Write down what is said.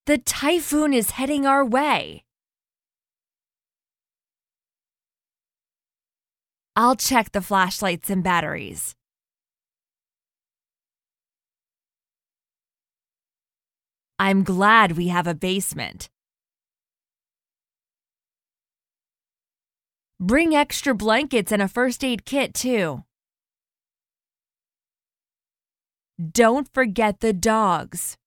The typhoon is heading our way. I'll check the flashlights and batteries. I'm glad we have a basement. Bring extra blankets and a first aid kit, too. Don't forget the dogs.